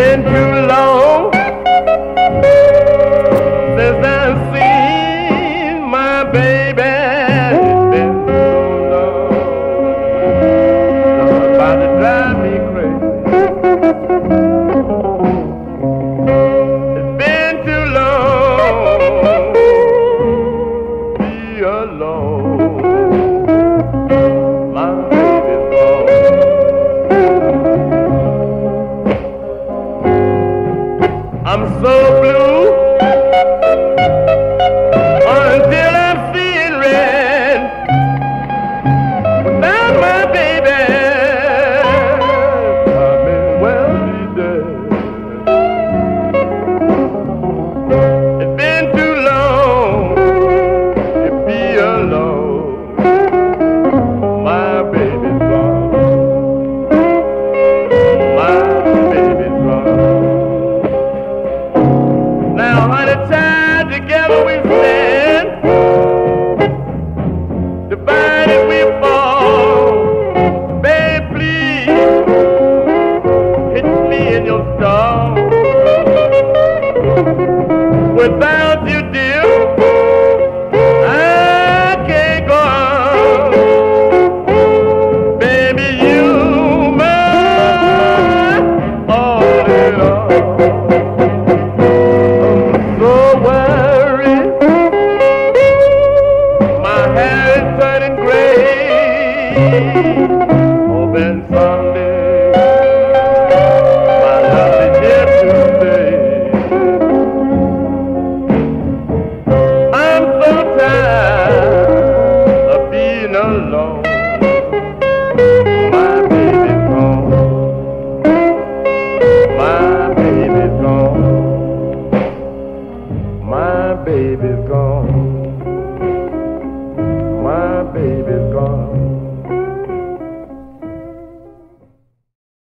been too long since I've seen my baby. It's been too long. It's about to drive me crazy. It's been too long. Be alone. My baby's gone. I'm so blue until I'm seeing red without my baby. I may well be dead. It's been too long to be alone. My baby's gone. My baby's gone. Now, honey, tied together we stand, divided we fall. Babe, please, hit me in your stall. Without